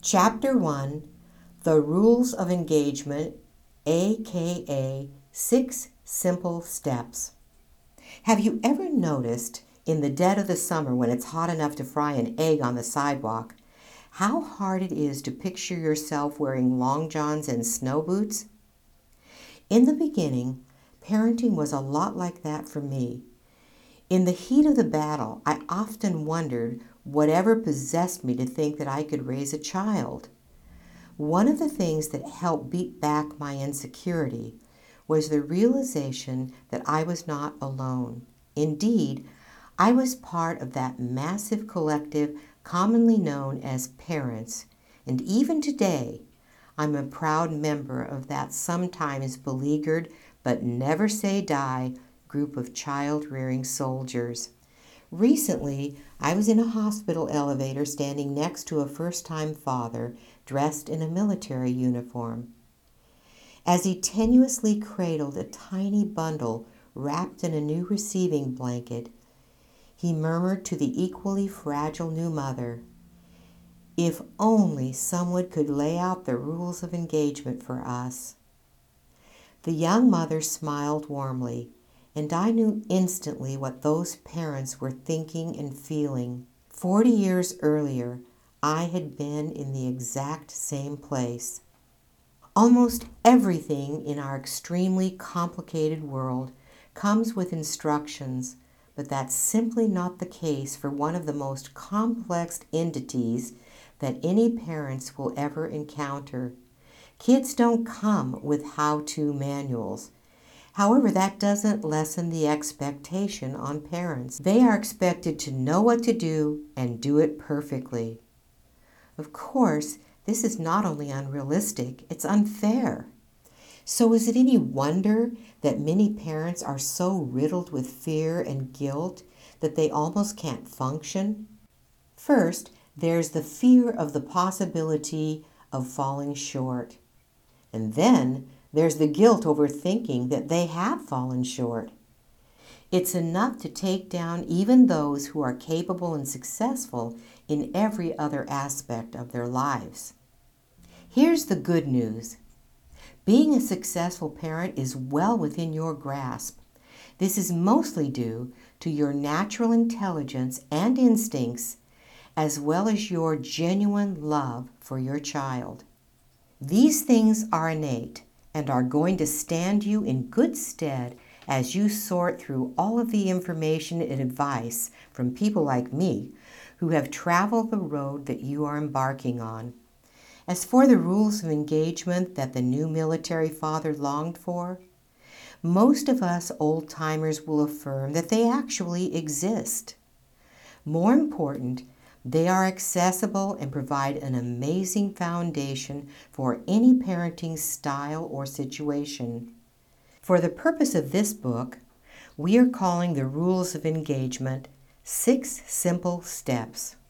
Chapter 1, The Rules of Engagement, aka 6 Simple Steps. Have you ever noticed in the dead of the summer when it's hot enough to fry an egg on the sidewalk, how hard it is to picture yourself wearing long johns and snow boots? In the beginning, parenting was a lot like that for me. In the heat of the battle, I often wondered whatever possessed me to think that I could raise a child. One of the things that helped beat back my insecurity was the realization that I was not alone. Indeed, I was part of that massive collective commonly known as parents, and even today, I'm a proud member of that sometimes beleaguered but never say die group of child-rearing soldiers. Recently, I was in a hospital elevator standing next to a first-time father dressed in a military uniform. As he tenuously cradled a tiny bundle wrapped in a new receiving blanket, he murmured to the equally fragile new mother, "If only someone could lay out the rules of engagement for us." The young mother smiled warmly, and I knew instantly what those parents were thinking and feeling. 40 years earlier, I had been in the exact same place. Almost everything in our extremely complicated world comes with instructions, but that's simply not the case for one of the most complex entities that any parents will ever encounter. Kids don't come with how-to manuals. However, that doesn't lessen the expectation on parents. They are expected to know what to do and do it perfectly. Of course, this is not only unrealistic, it's unfair. So is it any wonder that many parents are so riddled with fear and guilt that they almost can't function? First, there's the fear of the possibility of falling short. And then there's the guilt over thinking that they have fallen short. It's enough to take down even those who are capable and successful in every other aspect of their lives. Here's the good news. Being a successful parent is well within your grasp. This is mostly due to your natural intelligence and instincts, as well as your genuine love for your child. These things are innate and are going to stand you in good stead as you sort through all of the information and advice from people like me who have traveled the road that you are embarking on. As for the rules of engagement that the new military father longed for, most of us old-timers will affirm that they actually exist. More important, they are accessible and provide an amazing foundation for any parenting style or situation. For the purpose of this book, we are calling the rules of engagement 6 Simple Steps.